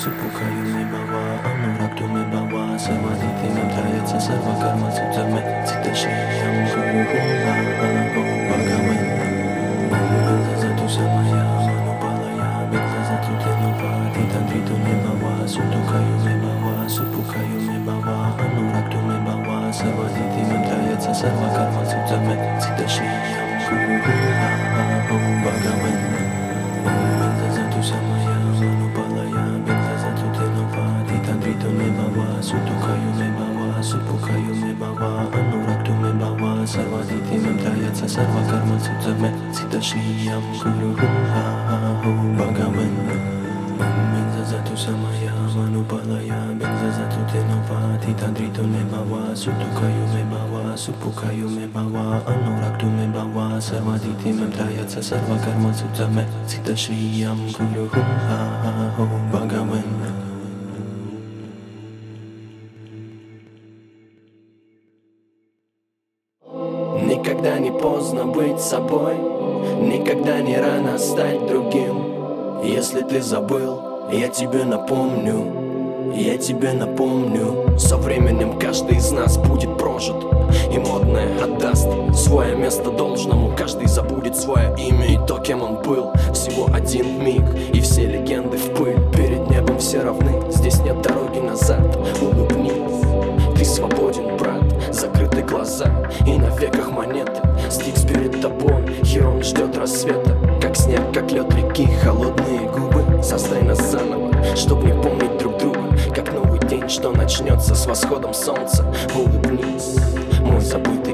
Supukayume bawa anuraktume bawa Sarvaditime trayatsa sarva karma sutsame Citashiyam guru Bhagavan Zazatu samaya manupalaya Zazatu tenupati tandritume bawa Sutukayume bawa Supukayume bawa anuraktume bawa Sarvaditime trayatsa sarva karma sutsame Citashiyam guru Bhagavan Zazatu samaya manupalaya Zazatu tenupati tandritume bawa Sutukayume bawa Supukayume bawa anuraktume bawa Sarvaditime trayatsa sarva karma sutsame Citashiyam guru Bhagavan Zazatu samaya manupalaya Zazatu tenupati tandritume bawa Sutukayume bawa Supukayume bawa anuraktume bawa Sarvaditime trayatsa sarva karma sutsame Citashiyam guru Bhagavan. Никогда не поздно быть собой, никогда не рано стать другим. Если ты забыл, я тебе напомню, я тебе напомню. Со временем каждый из нас будет прожит, и модное отдаст свое место должному. Каждый забудет свое имя и то, кем он был. Всего один миг, и все легенды в пыль. Перед небом все равны, здесь нет дороги назад. Улыбнись, ты свободен, брат. Закрыты глаза и на веках монеты. Стикс перед тобой, Херон ждет рассвета. Как снег, как лед реки, холодные губы. Создай нас заново, чтоб не помнить друг друга. Как новый день, что начнется с восходом солнца. Улыбнись, мой забытый